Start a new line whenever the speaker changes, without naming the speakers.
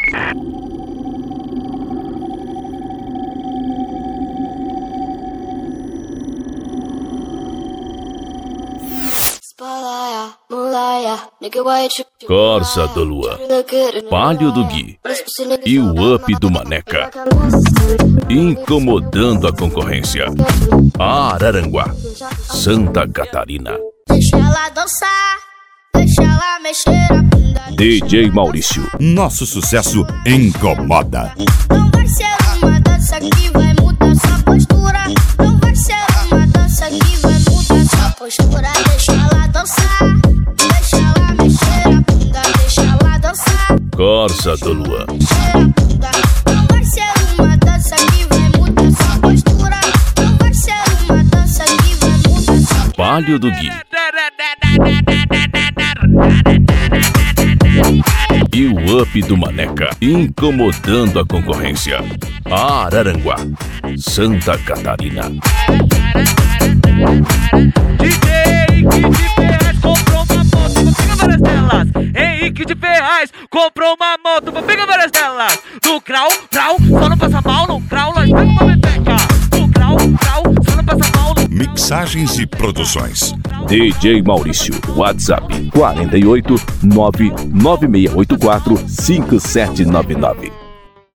Corsa do Luan, Palio do Gui e o Up do Maneca, incomodando a concorrência. Araranguá, Santa Catarina.
Deixa ela dançar, deixa ela mexer a bunda.
DJ Maurício.
Nosso sucesso incomoda.
Não vai ser uma dança que vai mudar sua postura. Não vai ser uma dança que vai mudar sua postura. Deixa ela dançar, deixa ela mexer a bunda. Deixa ela dançar.
Corsa do Luan.
Não vai ser uma dança que vai mudar sua postura. Não vai ser uma dança que vai mudar sua.
Palio do Gui e o Up do Maneca, incomodando a concorrência. Araranguá, Santa Catarina.
Henrique de Ferraz comprou uma moto, vou pegar várias delas. No grau, só não passa mal. No grau, nós pega uma beteca. No grau, só não passa mal.
Mixagens e produções.
DJ Maurício, WhatsApp 48 99684 5799.